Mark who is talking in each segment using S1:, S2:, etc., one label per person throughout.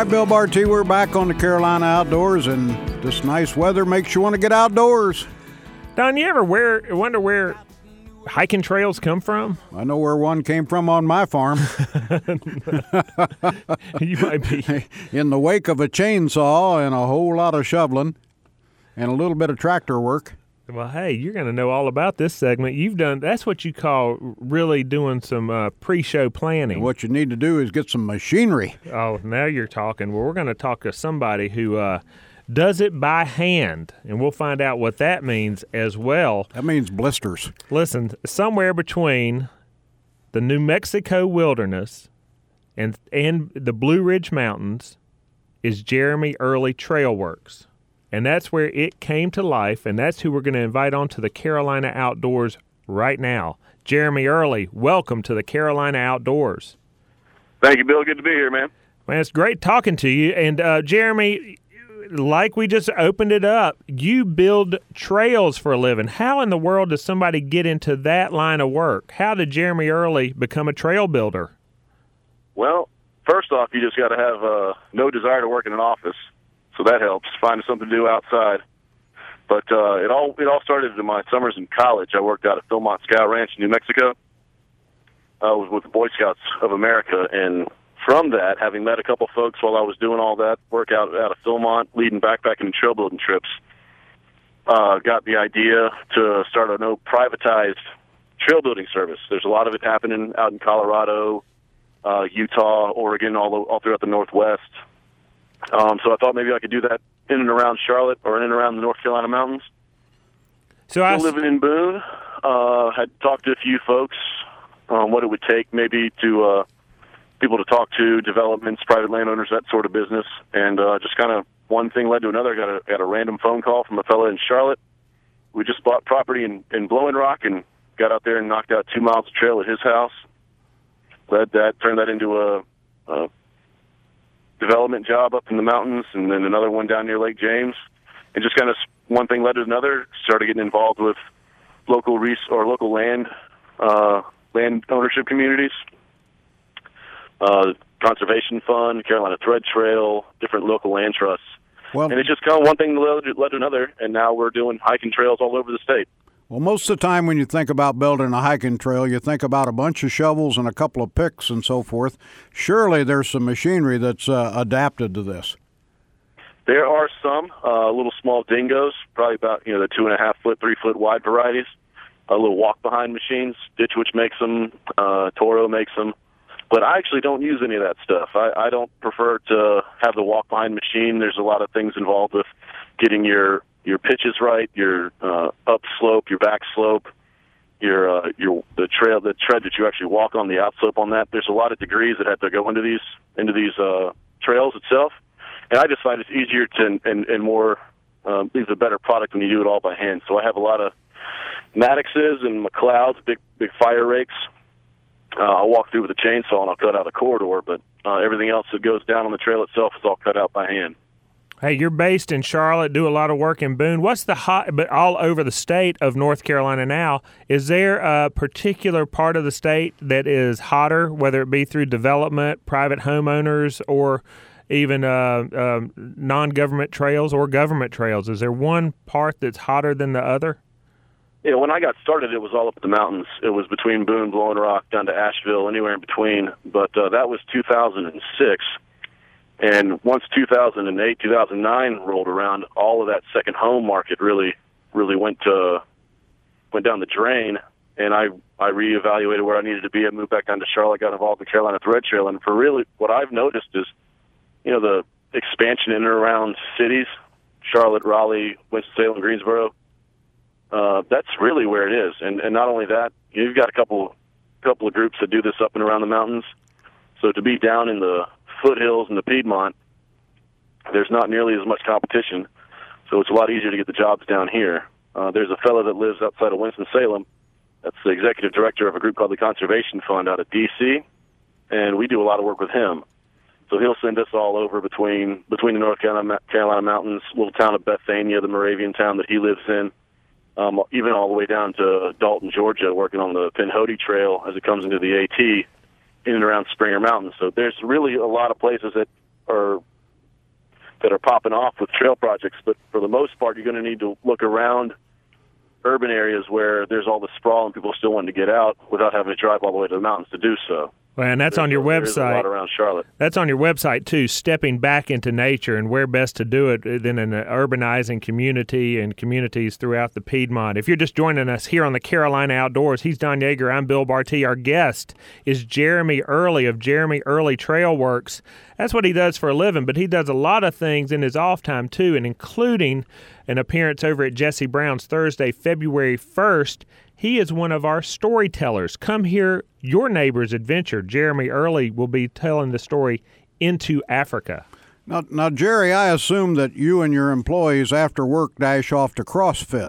S1: right, Bill Barty, we're back on the Carolina Outdoors, and this nice weather makes you want to get outdoors.
S2: Don, you ever wonder where hiking trails come from?
S1: I know where one came from on my farm.
S2: You might be.
S1: In the wake of a chainsaw and a whole lot of shoveling and a little bit of tractor work.
S2: Well, hey, you're going to know all about this segment. That's what you call really doing some pre-show planning.
S1: And what you need to do is get some machinery.
S2: Oh, now you're talking. Well, we're going to talk to somebody who does it by hand, and we'll find out what that means as well.
S1: That means blisters.
S2: Listen, somewhere between the New Mexico wilderness and the Blue Ridge Mountains is Jeremy Early Trail Works. And that's where it came to life, and that's who we're going to invite on to the Carolina Outdoors right now. Jeremy Early, welcome to the Carolina Outdoors.
S3: Thank you, Bill. Good to be here, man.
S2: Man, it's great talking to you. And, Jeremy, like we just opened it up, you build trails for a living. How in the world does somebody get into that line of work? How did Jeremy Early become a trail builder?
S3: Well, first off, you just got to have no desire to work in an office. So that helps, finding something to do outside. But it all started in my summers in college. I worked out at Philmont Scout Ranch in New Mexico. I was with the Boy Scouts of America, and from that, having met a couple folks while I was doing all that work out of Philmont, leading backpacking and trail building trips, got the idea to start a privatized trail building service. There's a lot of it happening out in Colorado, Utah, Oregon, all throughout the Northwest. So I thought maybe I could do that in and around Charlotte or in and around the North Carolina mountains.
S2: So
S3: Still living in Boone, had talked to a few folks on what it would take maybe to people to talk to, developments, private landowners, that sort of business. And just kind of one thing led to another. Got a random phone call from a fellow in Charlotte. We just bought property in Blowing Rock and got out there and knocked out 2 miles of trail at his house. Turned that into a development job up in the mountains, and then another one down near Lake James, and just kind of one thing led to another. Started getting involved with local land ownership communities, Conservation Fund, Carolina Thread Trail, different local land trusts, and it just kind of one thing led to another, and now we're doing hiking trails all over the state.
S1: Well, most of the time when you think about building a hiking trail, you think about a bunch of shovels and a couple of picks and so forth. Surely there's some machinery that's adapted to this.
S3: There are some little small dingoes, probably about the 2.5 foot, 3 foot wide varieties. Little walk-behind machines. Ditch Witch makes them. Toro makes them. But I actually don't use any of that stuff. I don't prefer to have the walk-behind machine. There's a lot of things involved with getting your pitches right, your upslope, your back slope, the tread that you actually walk on, the outslope on that. There's a lot of degrees that have to go into these trails itself, and I just find it's easier and more leaves a better product when you do it all by hand. So I have a lot of Maddoxes and McLeods, big fire rakes. I'll walk through with a chainsaw and I'll cut out a corridor, but everything else that goes down on the trail itself is all cut out by hand.
S2: Hey, you're based in Charlotte, do a lot of work in Boone. What's but all over the state of North Carolina now, is there a particular part of the state that is hotter, whether it be through development, private homeowners, or even non-government trails or government trails? Is there one part that's hotter than the other?
S3: Yeah, when I got started, it was all up the mountains. It was between Boone, Blowing Rock, down to Asheville, anywhere in between. But that was 2006. And once 2008, 2009 rolled around, all of that second home market really went down the drain. And I reevaluated where I needed to be. I moved back down to Charlotte, got involved in Carolina Thread Trail. And for really, what I've noticed is, the expansion in and around cities, Charlotte, Raleigh, Winston-Salem, Greensboro. That's really where it is. And not only that, you've got a couple of groups that do this up and around the mountains. So to be down in the foothills and the Piedmont, there's not nearly as much competition, so it's a lot easier to get the jobs down here. There's a fellow that lives outside of Winston-Salem. That's the executive director of a group called the Conservation Fund out of D.C., and we do a lot of work with him. So he'll send us all over between the North Carolina mountains, little town of Bethania, the Moravian town that he lives in, even all the way down to Dalton, Georgia, working on the Pinhoti Trail as it comes into the AT, in and around Springer Mountain. So there's really a lot of places that are that are popping off with trail projects, but for the most part, you're going to need to look around urban areas where there's all the sprawl and people still wanting to get out without having to drive all the way to the mountains to do so.
S2: Well, and that's on your website.
S3: There's a lot around Charlotte.
S2: That's on your website, too, stepping back into nature and where best to do it than in an urbanizing community and communities throughout the Piedmont. If you're just joining us here on the Carolina Outdoors, he's Don Yeager. I'm Bill Barty. Our guest is Jeremy Early of Jeremy Early Trail Works. That's what he does for a living, but he does a lot of things in his off time, too, and including an appearance over at Jesse Brown's Thursday, February 1st. He is one of our storytellers. Come hear your neighbor's adventure. Jeremy Early will be telling the story Into Africa.
S1: Now, Jerry, I assume that you and your employees after work dash off to CrossFit.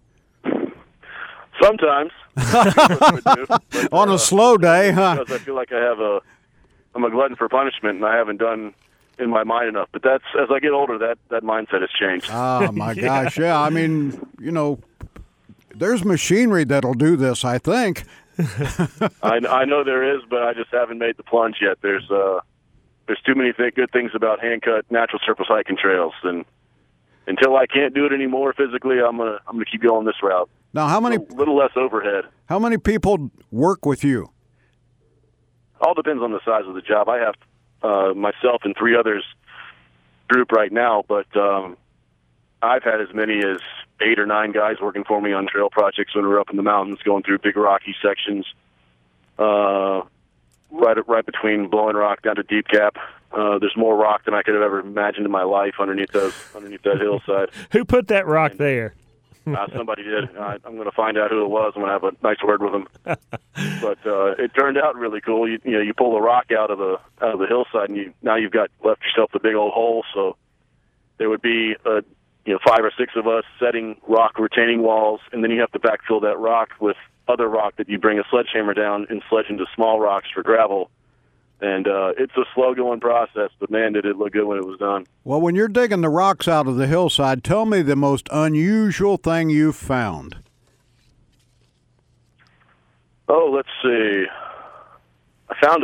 S3: Sometimes.
S1: On a slow day, huh?
S3: Because I feel like I'm a glutton for punishment, and I haven't done in my mind enough. But that's, as I get older, that mindset has changed.
S1: Oh, my gosh, yeah. I mean, there's machinery that'll do this, I think.
S3: I know there is, but I just haven't made the plunge yet. There's too many good things about hand-cut natural surface hiking trails, and until I can't do it anymore physically, I'm gonna keep going this route.
S1: Now, how many?
S3: A little less overhead.
S1: How many people work with you?
S3: All depends on the size of the job. I have myself and 3 others group right now, but I've had as many as 8 or 9 guys working for me on trail projects when we're up in the mountains going through big rocky sections, right between Blowing Rock down to Deep Gap. There's more rock than I could have ever imagined in my life underneath that hillside.
S2: Who put that rock there?
S3: Somebody did. I'm going to find out who it was. I'm going to have a nice word with them. But it turned out really cool. You pull the rock out of the hillside, and now you've got left yourself the big old hole. So there would be 5 or 6 of us setting rock retaining walls, and then you have to backfill that rock with other rock that you bring a sledgehammer down and sledge into small rocks for gravel. And it's a slow-going process, but, man, did it look good when it was done.
S1: Well, when you're digging the rocks out of the hillside, tell me the most unusual thing you've found.
S3: Oh, let's see. I found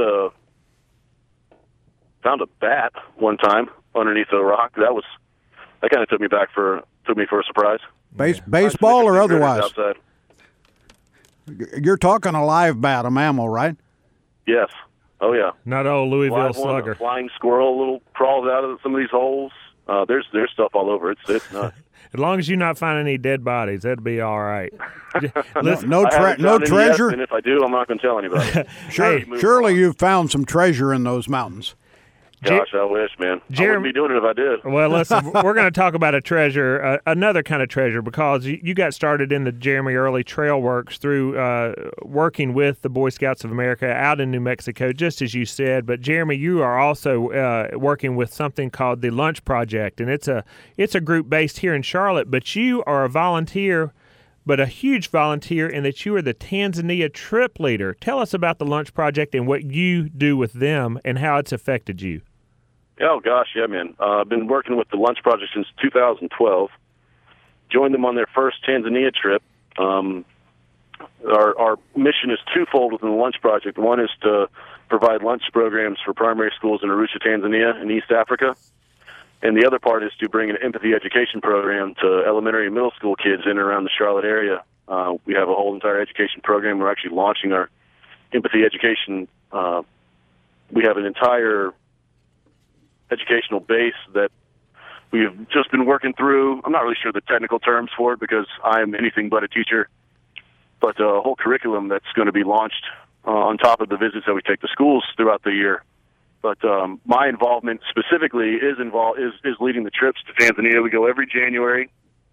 S3: a bat one time underneath a rock. That kind of took me for a surprise.
S1: Baseball or otherwise?
S3: Outside.
S1: You're talking a live bat, a mammal, right?
S3: Yes. Oh, yeah.
S2: Not old Louisville
S3: Live
S2: slugger.
S3: A flying squirrel little crawls out of some of these holes. There's stuff all over. It's nuts.
S2: As long as you're not finding any dead bodies, that'd be all right.
S1: No treasure?
S3: Yet, and if I do, I'm not going to tell anybody.
S1: Surely you've found some treasure in those mountains.
S3: Gosh, I wish, man. I wouldn't be doing it if I did.
S2: Well, listen, we're going to talk about a treasure, another kind of treasure, because you got started in the Jeremy Early Trail Works through working with the Boy Scouts of America out in New Mexico, just as you said. But, Jeremy, you are also working with something called the Lunch Project, and it's a group based here in Charlotte, but you are a volunteer, but a huge volunteer in that you are the Tanzania trip leader. Tell us about the Lunch Project and what you do with them and how it's affected you.
S3: Oh, gosh, yeah, man. I've been working with the Lunch Project since 2012. Joined them on their first Tanzania trip. Our mission is twofold within the Lunch Project. One is to provide lunch programs for primary schools in Arusha, Tanzania, in East Africa. And the other part is to bring an empathy education program to elementary and middle school kids in and around the Charlotte area. We have a whole entire education program. We're actually launching our empathy education. We have an entire educational base that we've just been working through. I'm not really sure the technical terms for it because I'm anything but a teacher, but a whole curriculum that's going to be launched on top of the visits that we take to schools throughout the year. But my involvement specifically is leading the trips to Tanzania. We go every January.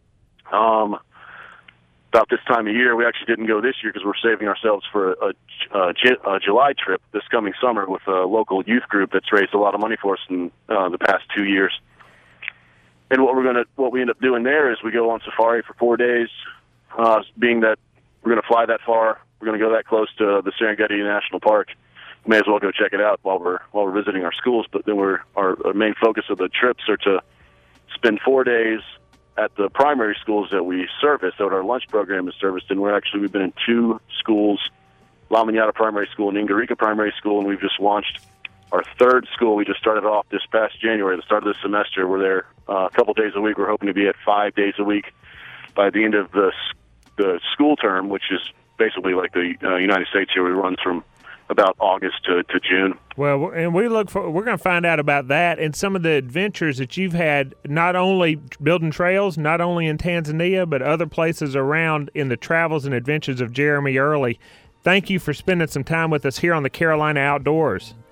S3: About this time of year, we actually didn't go this year because we're saving ourselves for a July trip this coming summer with a local youth group that's raised a lot of money for us in the past 2 years. And what we end up doing there is we go on safari for 4 days. Being that we're going to fly that far, we're going to go that close to the Serengeti National Park. We may as well go check it out while we're visiting our schools. But then our main focus of the trips are to spend 4 days at the primary schools that we service, that our lunch program is serviced in. We've been in 2 schools, La Manada Primary School and Ingarika Primary School, and we've just launched our third school. We just started off this past January, the start of the semester. We're there a couple days a week. We're hoping to be at 5 days a week by the end of the school term, which is basically like the United States here. It runs from about August to June.
S2: Well, and we're going to find out about that and some of the adventures that you've had, not only building trails, not only in Tanzania, but other places around in the travels and adventures of Jeremy Early. Thank you for spending some time with us here on the Carolina Outdoors.